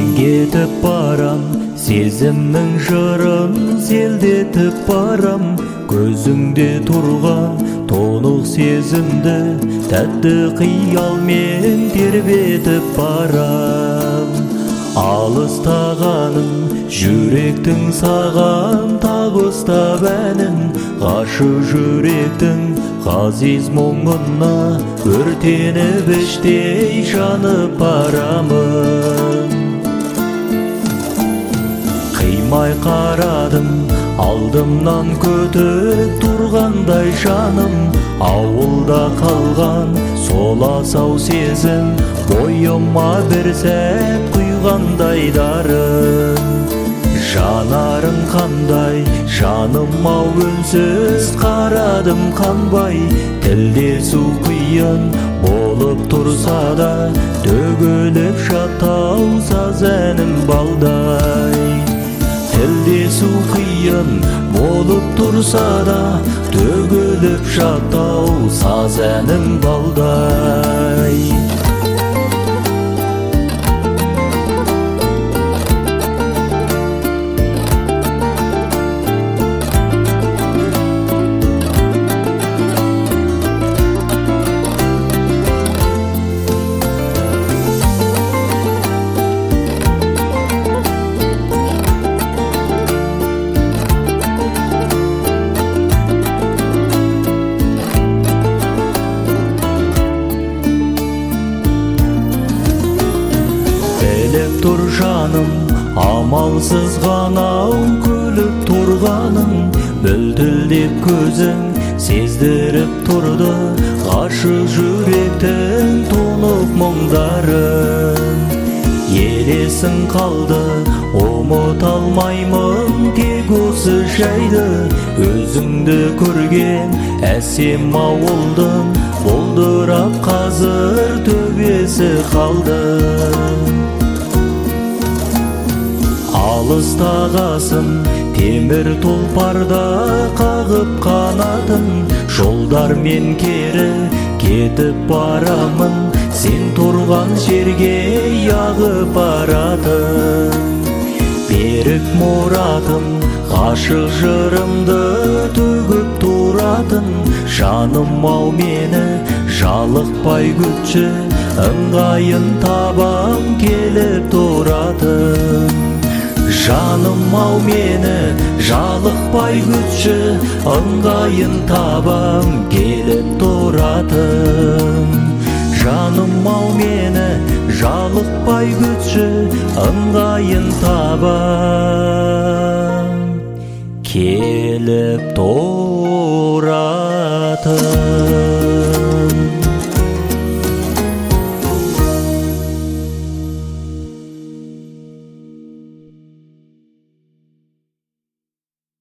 кетіп барам, сезімнің жырын селдетіп барам. Көзіңде тұрған толық сезімді тәтті қиялмен тербетіп барам. Алыстағаным жүректің саған табыстап әнін, ғашық жүректің ғазиз мұңына өртеніп іштей жанып барамын. Қимай қарадым, алдымнан көтеріп тұрғандай жаным, ауылда қалған сол асау сезім бойыма бір сәт құйғандай дарын. Жанарың қандай, жаным-ау үнсіз қарадым қанбай, тілдесу қиын болып тұрса да төгіліп жатау саз әнім балдай. Тілдесу қиын болып тұрса да төгіліп жатау саз әнім балдай. Біліп тұр жаным, амалсыз ғанау күліп тұрғаның, бүлділдеп көзің сездіріп тұрды ғашық жүректің тұнық мұңдарын. Елесің қалды, ұмыт алмаймын тек осы жайды, өзіңді көрген әсем ауылдың бұлдырап қазір төбесі қалды. Алыстағасын темір тұлпарда қағып қанатын, жолдармен кері кетіп барамын, сен тұрған жерге ағып баратын. Берік мұратым, ғашық жырымды төгіп тұратын, жаным-ау мені жалықпай күтші, ыңғайын табам келіп тұратын. Жаным-ау мені жалықпай күтші, ыңғайын табам келіп тұратын. Жаным-ау мені жалықпай күтші, ыңғайын табам.